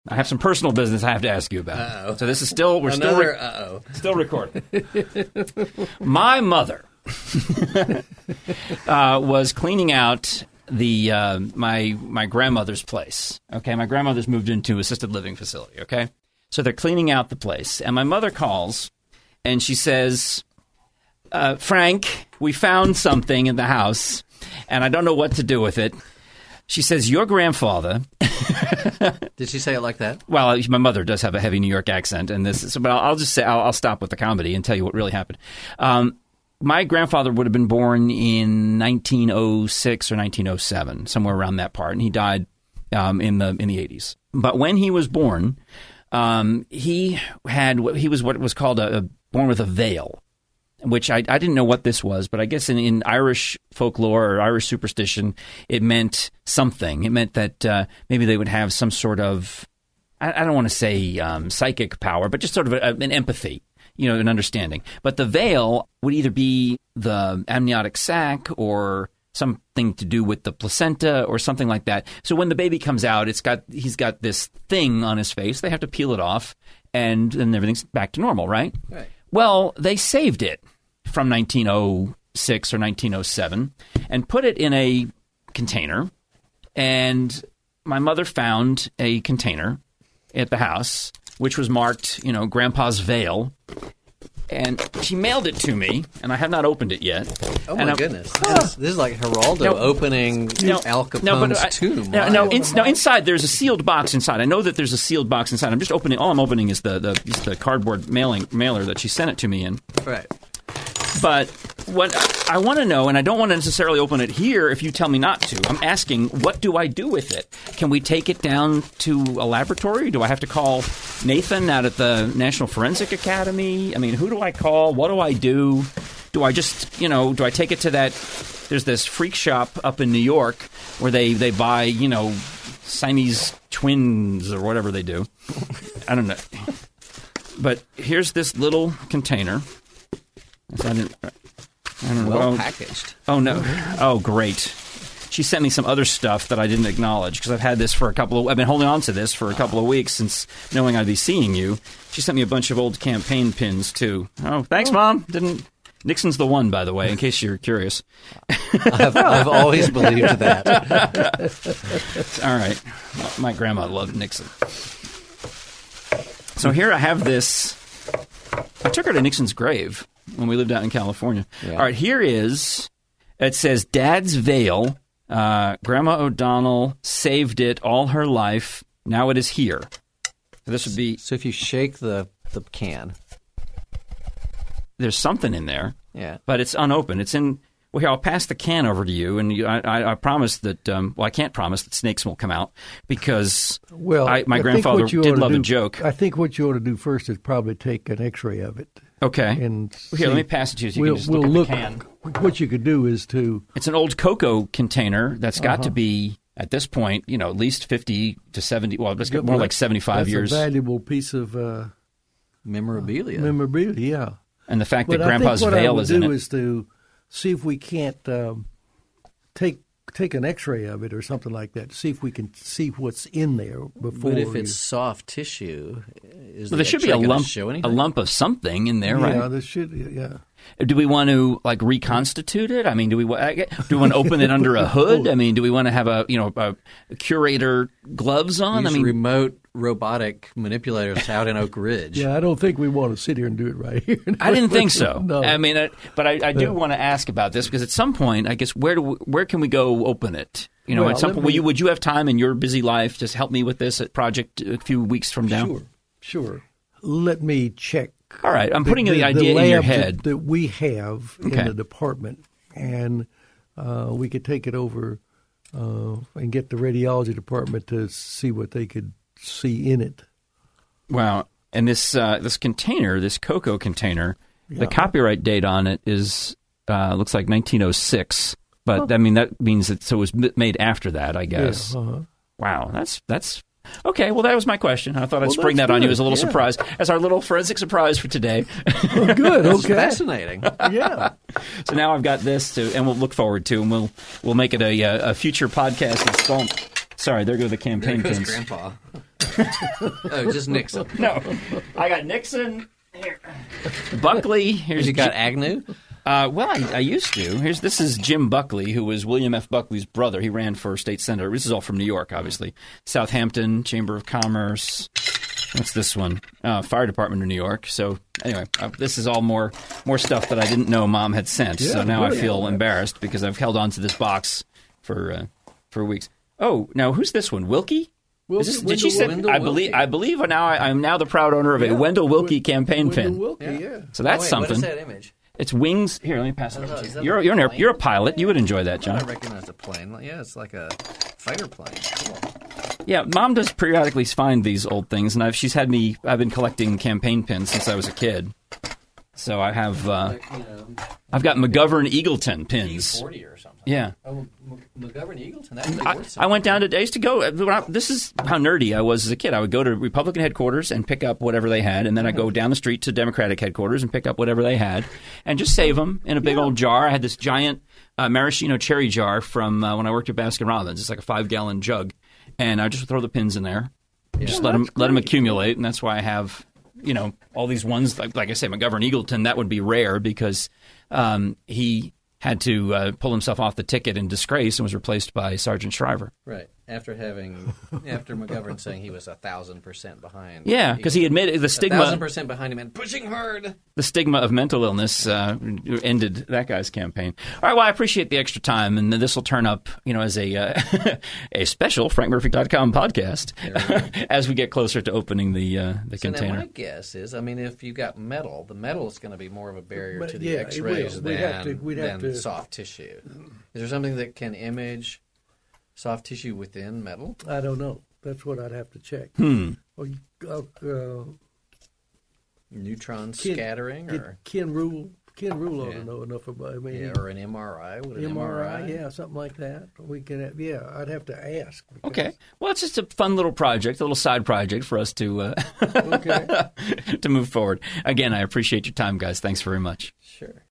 I have some personal business I have to ask you about. Uh-oh. So this is still, we're still recording. My mother was cleaning out the my grandmother's place. Okay, my grandmother's moved into assisted living facility. Okay, so they're cleaning out the place, and my mother calls, and she says, "Frank, we found something in the house, and I don't know what to do with it." She says, "Your grandfather." Did she say it like that? Well, my mother does have a heavy New York accent, and but I'll just say I'll stop with the comedy and tell you what really happened. My grandfather would have been born in 1906 or 1907, somewhere around that part, and he died in the 80s. But when he was born, he was what was called born with a veil, which I didn't know what this was, but I guess in Irish folklore or Irish superstition, it meant something. It meant that maybe they would have some sort of, I don't want to say psychic power, but just sort of an empathy, an understanding. But the veil would either be the amniotic sac or something to do with the placenta or something like that. So when the baby comes out, he's got this thing on his face. They have to peel it off, and then everything's back to normal, right? Right. Well, they saved it from 1906 or 1907 and put it in a container. And my mother found a container at the house, which was marked, Grandpa's veil. And she mailed it to me, and I have not opened it yet. Oh, my goodness. This is like Geraldo opening Al Capone's tomb. No, inside there's a sealed box inside. I know that there's a sealed box inside. I'm just opening. All I'm opening is the cardboard mailer that she sent it to me in. Right. But what I want to know, and I don't want to necessarily open it here if you tell me not to, I'm asking, what do I do with it? Can we take it down to a laboratory? Do I have to call Nathan out at the National Forensic Academy? I mean, who do I call? What do I do? Do I just, do I take it to that? There's this freak shop up in New York where they buy, Siamese twins or whatever they do. I don't know. But here's this little container. I don't know. Well packaged. Oh, no. Oh, great. She sent me some other stuff that I didn't acknowledge because I've had this for I've been holding on to this for a couple of weeks since knowing I'd be seeing you. She sent me a bunch of old campaign pins, too. Oh, thanks, Mom. Nixon's the one, by the way, in case you're curious. I've always believed that. All right. My grandma loved Nixon. So here I have this. I took her to Nixon's grave when we lived out in California. Yeah. All right, it says, Dad's veil. Grandma O'Donnell saved it all her life. Now it is here. So this would be... So if you shake the can... There's something in there. Yeah. But it's unopened. It's in... Well, here, I'll pass the can over to you, and I promise that... I can't promise that snakes won't come out, because my grandfather did love a joke. I think what you ought to do first is probably take an X-ray of it. Okay. And here, let me pass it to you so you can just look at the can. What you could do is to... It's an old cocoa container that's got to be, at this point, at least 50 to 70... Well, let's get more like 75 years. That's a valuable piece of... memorabilia. Yeah. And the fact that Grandpa's veil is in it. What I would do is to see if we can't take an X-ray of it or something like that. See if we can see what's in there before. But if it's soft tissue, there should be a lump of something in there, right? Yeah, there should. Yeah. Do we want to reconstitute it? I mean, do we want to open it under a hood? I mean, do we want to have a curator gloves on? Use remote robotic manipulators out in Oak Ridge. Yeah, I don't think we want to sit here and do it right here. I didn't think so. No. I mean, but I do want to ask about this because at some point, I guess, where can we go open it? At some point, would you have time in your busy life to help me with this project a few weeks from now? Sure. Let me check. All right, I'm putting the idea in your head. That we have in the department, and we could take it over and get the radiology department to see what they could see in it. Wow. And this container, this cocoa container, the copyright date on it is looks like 1906. But, I mean, that means that it was made after that, I guess. Yeah, Wow, that's okay. Well, that was my question. I thought I'd spring that on you as a little surprise, as our little forensic surprise for today. Well, good. Okay, fascinating. Yeah. So now I've got this and we'll look forward to, and we'll make it a future podcast installment. Sorry, there go the campaign pins. Grandpa. Oh, just Nixon. No, I got Nixon. Here. Buckley. Here's you got Agnew. Well, I used to. This is Jim Buckley, who was William F. Buckley's brother. He ran for state senator. This is all from New York, obviously. Southampton Chamber of Commerce. What's this one? Fire Department of New York. So anyway, this is all more stuff that I didn't know Mom had sent. So now I feel embarrassed because I've held on to this box for weeks. Oh, now who's this one? Wilkie? Did she say? I believe now I'm now the proud owner of a Wendell Wilkie campaign pin. Wilkie, So that's something. What is that image? It's wings. Here, let me pass it over to you. You're a pilot. You would enjoy that, John. I recognize a plane. Yeah, it's like a fighter plane. Cool. Yeah, Mom does periodically find these old things, and I've been collecting campaign pins since I was a kid. So I have, I've got McGovern Eagleton pins. E40 or something. Yeah. Oh, McGovern Eagleton. That really worth something. I went down to, I used to go, this is how nerdy I was as a kid. I would go to Republican headquarters and pick up whatever they had, and then I'd go down the street to Democratic headquarters and pick up whatever they had, and just save them in a big old jar. I had this giant maraschino cherry jar from when I worked at Baskin-Robbins. It's like a 5-gallon jug, and I just throw the pins in there, just let them accumulate, and that's why I have, all these ones. Like I say, McGovern Eagleton, that would be rare because he had to pull himself off the ticket in disgrace and was replaced by Sergeant Shriver. Right. After McGovern saying he was 1,000% behind. Yeah, because he admitted the stigma. 1,000% behind him and pushing hard. The stigma of mental illness ended that guy's campaign. All right, well, I appreciate the extra time, and this will turn up, as a special FrankMurphy.com podcast as we get closer to opening the container. Now my guess is, if you got metal, the metal is going to be more of a barrier to the X-rays than soft tissue. Is there something that can image soft tissue within metal? I don't know. That's what I'd have to check. Neutron scattering, or Ken Rule ought to know enough about. or an MRI. Would an MRI? Yeah, something like that. We can. I'd have to ask. Okay. Well, it's just a fun little project, a little side project for us to to move forward. Again, I appreciate your time, guys. Thanks very much. Sure.